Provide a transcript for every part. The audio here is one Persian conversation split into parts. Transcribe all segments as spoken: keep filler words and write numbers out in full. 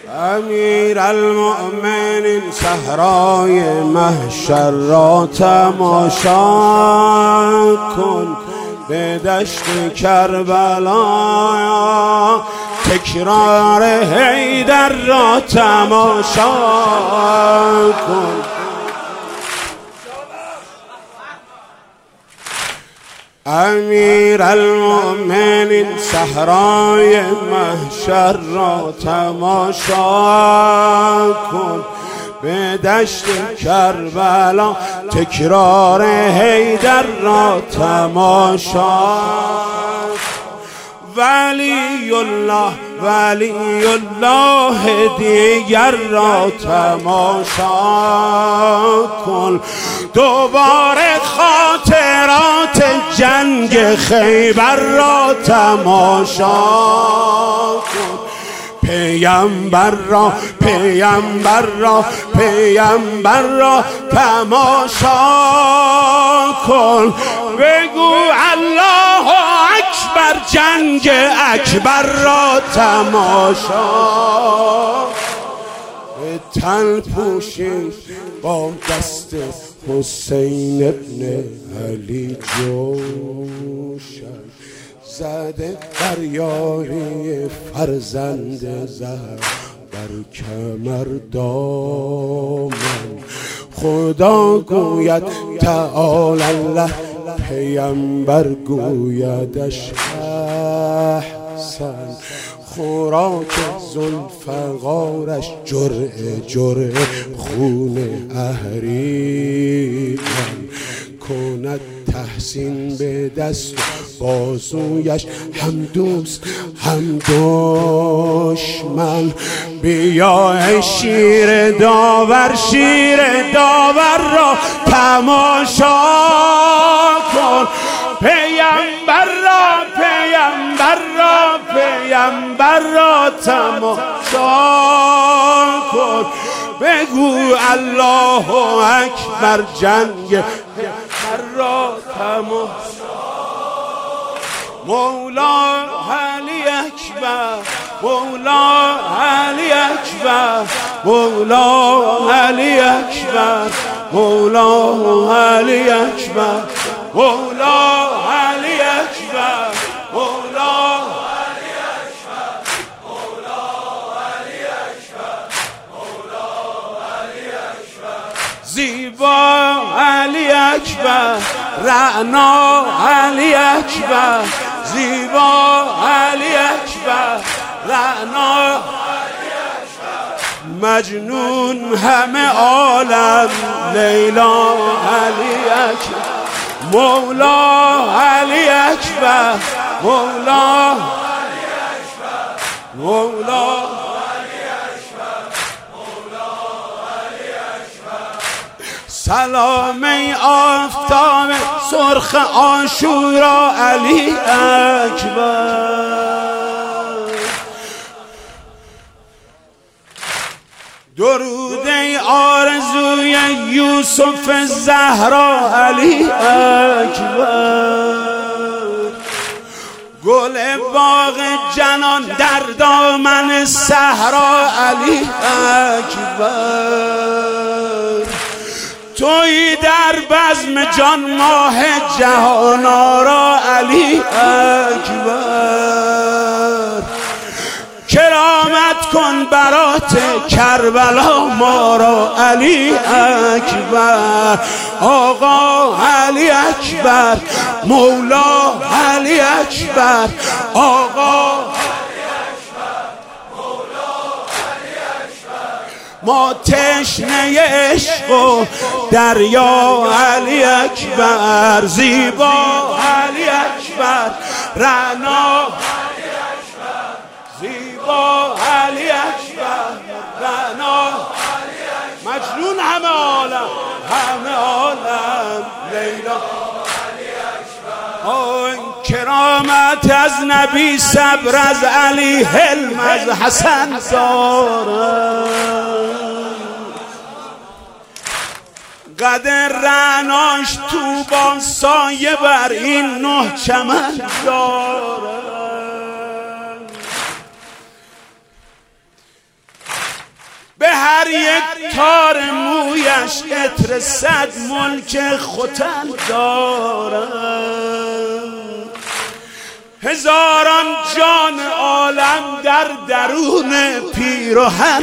امیر المؤمنین صحرای محشر را تماشا کن، به دشت کربلا تکرار حیدر را تماشا کن. امیر المؤمنین صحرای محشر را تماشا کن، به دشت کربلا تکرار حیدر را تماشا. ولی الله ولی الله دیگر را تماشا کن، دوباره خاطرات جنگ خیبر را تماشا کن. پیامبر را پیامبر را پیامبر را تماشا کن، بگو الله اکبر، جنگ اکبر را تماشا. به تن پوشید با دست حسین ابن علی جوشن، زده بر یاری فرزند زهر بر کمر دامن. خدا گوید تعالی الله، پیامبر گویدش احسن. خوراک ذوالفقارش جرعه جرعه خون اهریمن. کند تحسین به دست بازویش، هم دوست هم دشمن. بیا شیر داور شیر داور را تماشا کن، پیامبر را پیامبر را پیامبر را تماشا کن، بگو الله اکبر، جنگ را تماشا. مولا علی اکبر، مولا علی اکبر، مولا علی اکبر، مولا علی اکبر، مولا علی اکبر، مولا علی اکبر، مولا علی اکبر، مولا علی اکبر. زیبا علی اکبر، رعنا علی اکبر، زیبا علی اکبر، رعنا علی اکبر. مجنون همه عالم لیلا علی اکبر، مولا علی اکبر، مولا علی اکبر، مولا علی اکبر، مولا علی اکبر. سلام ای آفتاب سرخ عاشورا علی اکبر، درود ای آرزوی یوسف زهرا علی اکبر. گل باغ جنان در دامن صحرا علی اکبر. تویی در بزم جان ماه جهان آرا علی اکبر. کرامت کن برات کربلا ما را علی اکبر. آقا علی اکبر، مولا علی اکبر، آقا علی اکبر، مولا علی اکبر. ما تشنه عشق و دریا علی اکبر، زیبا علی اکبر، رعنا زیبا علی اکبر، رعنا علی اکبر. مجنون همه عالم همه عالم لیلا علی اکبر. آن کرامت از نبی، صبر از علی، حلم از حسن دارد. قدر رعناش تو با سایه بر این نه چمن دارد. هر یک تار مویش عطر صد ملک ختن دارد. هزاران جان عالم در درون پیراهن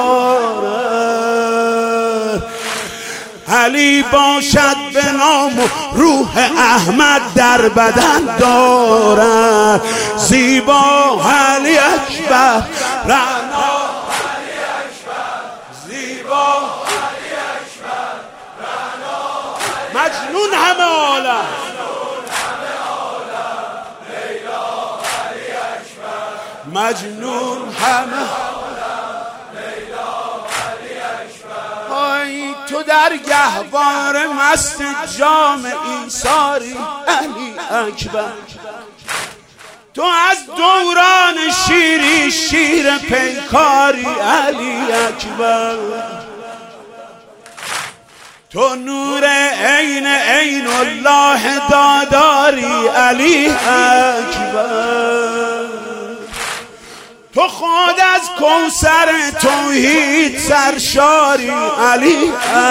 دارد. علی باشد به نام و روح احمد در بدن دارد. زیبا علی اکبر رعنا علی اکبر، زیبا علی اکبر رعنا مجنون همه عالم، مجنون همه آی تو در گهوار مست جام ایثاری علی اکبر. تو از دوران شیری شیر پیکاری علی اکبر. تو نور عین عین الله داداری علی اکبر. تو خود از کوثر توحید سرشاری علی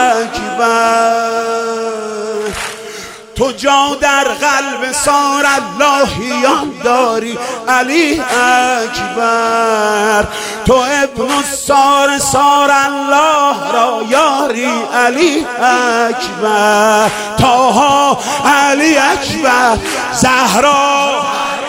اکبر. تو جا در قلب سار اللهیان داری علی اکبر. تو ابن السار سار الله را یاری علی اکبر. طه علی اکبر، زهرا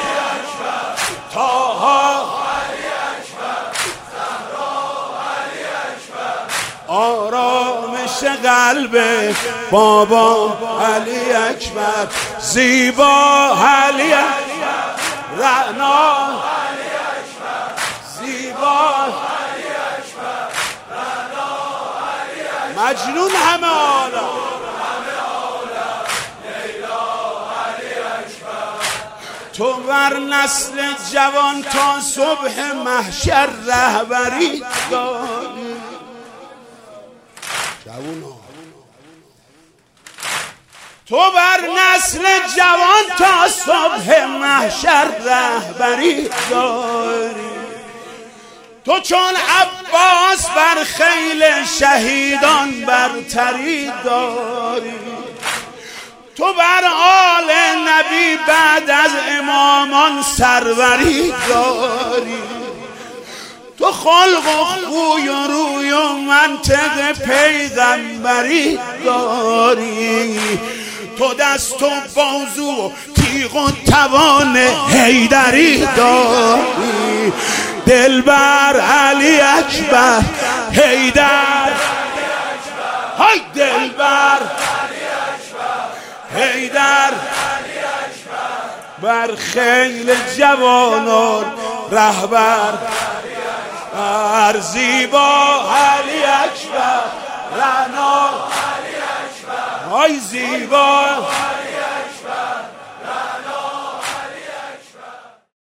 آرامش قلب بابا علی اکبر. زیبا علی اکبر رعنا علی اکبر، زیبا علی اکبر رعنا علی اکبر مجنون همه عالم، تو بر نسل جوان تا صبح محشر رهبری داری. تو بر نسل جوان تا صبح محشر رهبری داری. تو چون عباس بر خیل شهیدان برتری داری. تو بر آل نبی بعد از امامان سروری داری. تو خلق و خوی و روی و منطق پیغمبری داری. تو دست و بازو و تیغ و توان حیدری داری. دلبر علی اکبر حیدر، های دلبر حیدر، بر خیل جوانان رهبر. بر زیبا علی اکبر رعنا علی اکبر، های زیبا